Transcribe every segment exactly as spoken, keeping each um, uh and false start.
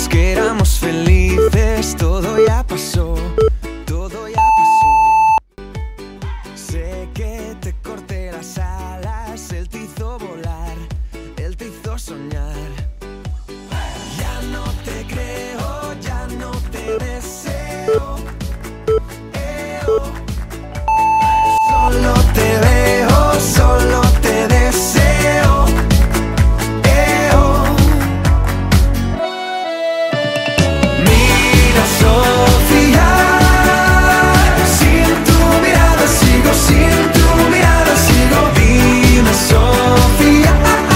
que éramos felices, todo ya pasó, todo ya pasó. Sé que te corté las alas, él te hizo volar, él te hizo soñar. Ya no te creo, ya no te deseo, eh, oh. Solo te veo, solo te deseo, eh, oh. Mira, Sofía, sin tu mirada sigo, sin tu mirada sigo. Dime, Sofía,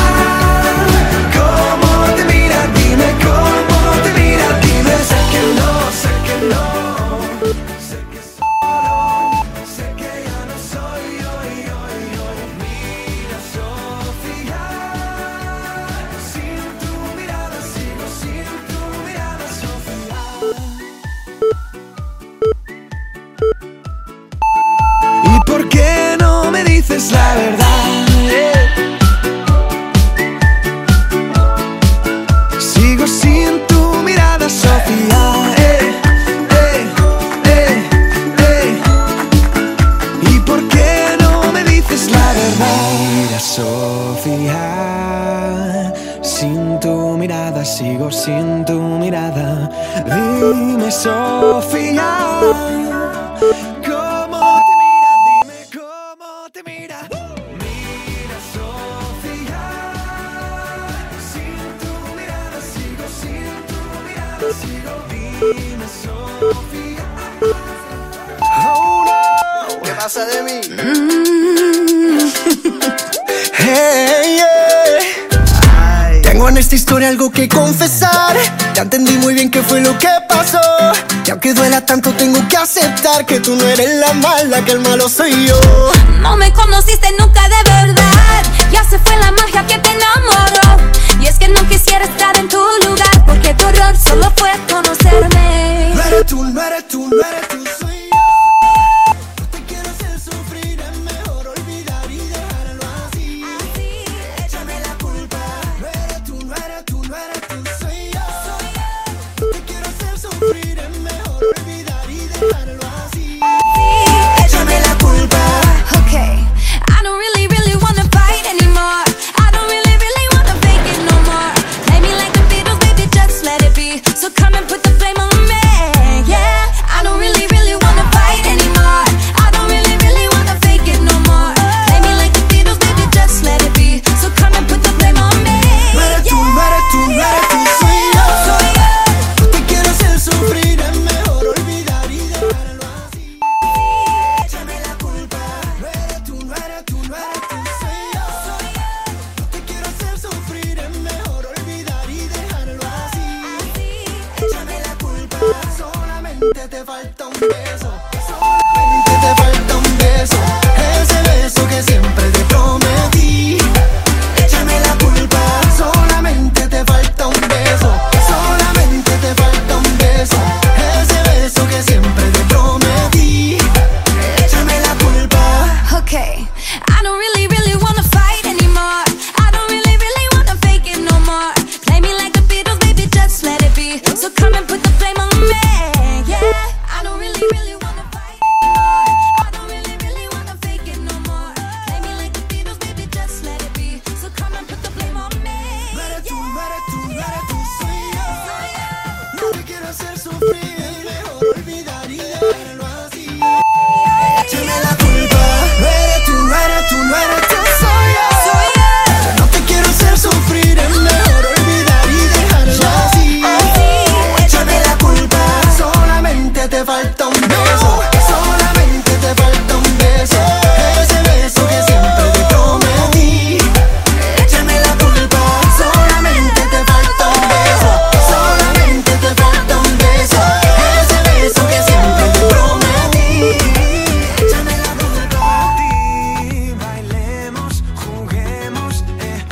cómo te mira, dime cómo te mira, dime. Sé que no, sé que no, sé que solo, sé que ya no soy hoy, hoy, hoy. Mira, Sofía, sin tu mirada sigo, sin tu mirada, Sofía. ¿Y por qué no me dices la verdad? Eh. Sigo sin tu mirada, Sofía. Eh, eh, eh, eh. ¿Y por qué no me dices la verdad? Mira, Sofía, sin tu mirada sigo, sin tu mirada. Dime, Sofía, cómo te mira, dime cómo te mira. Mira, Sofía, sin tu mirada sigo, sin tu mirada sigo. Dime, Sofía. Oh, no. ¿Qué pasa de mí? Hey, yeah. Ay. Tengo en esta historia algo que confesar. Ya entendí muy bien qué fue lo que pasó. Y aunque duela tanto tengo que aceptar que tú no eres la mala, que el malo soy yo. No me conociste nunca de verdad, ya se fue la magia que te enamoró. Y es que no quisiera estar en tu lugar, porque tu error solo fue conocerme. No eres tú, no eres tú, no eres tú, soy yo. No te quiero hacer sufrir, es mejor olvidar y dejarlo así. Así, Échame la culpa. No eres tú, no eres tú, no eres tú, soy yo. No te quiero hacer sufrir, es mejor olvidar y dejarlo así. Échame la culpa. okay. I don't really, really wanna fight anymore. I don't really, really wanna fake it no more. Play me like the Beatles, baby, just let it be. So come and put the flame on me, yeah. I don't really, really wanna fight anymore. I don't really, really wanna fake it no more. Play me like the Beatles, baby, just let it be. So come and put the flame on me, No eres tú, no eres tú, no eres tú, soy yo. Soy yo. No te quiero hacer sufrir, es mejor olvidar y dejarlo así. Échame la culpa. No eres tú, no eres tú, no eres tú, soy yo. No te quiero hacer sufrir, es mejor olvidar y dejarlo así. Échame la culpa. Solamente te falta un beso. Solamente te falta un beso. Ese beso que siempre te prometí. Échame la culpa. Solamente te falta un beso. Solamente te falta un beso. Ese beso que siempre te prometí. Échame la culpa. Okay, I don't really, really wanna fight anymore. I don't really, really wanna fake it no more. Play me like the Beatles, baby, just let it be. So come and put the flame on me, yeah. I don't really, really wanna fight anymore. I don't really, really wanna fake it no more. Play me like the Beatles, baby, just let it be. So come and put the flame on me, No eres tú, no eres tú, no eres tú, soy yo. Soy yo. No te quiero hacer sufrir, es mejor olvidar y dejarlo así. Échame la culpa. No eres tú, no eres tú, no eres tú, soy yo. Soy yo. No te quiero hacer sufrir, es mejor olvidar y dejarlo así. Échame la culpa. Solamente te falta un beso. Solamente te falta un beso. Ese beso que siempre te prometí. Échame la culpa. Solamente te falta un beso. Solamente te falta un beso. Ese beso que siempre te prometí. Échame la culpa. Y bailemos, juguemos, eh,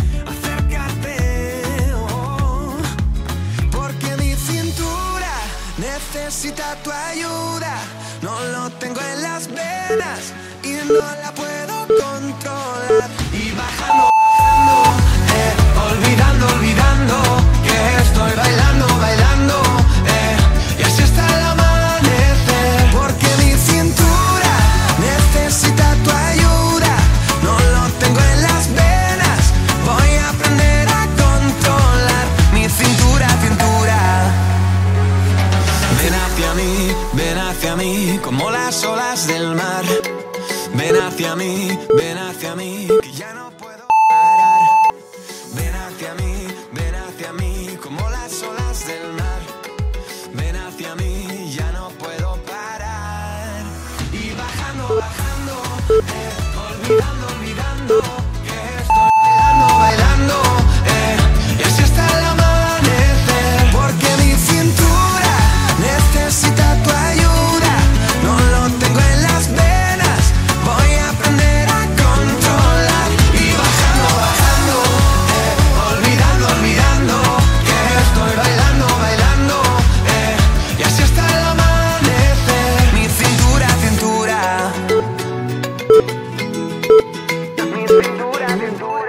acércate, oh, porque mi cintura necesita tu ayuda. No lo tengo en las venas y no la puedo controlar.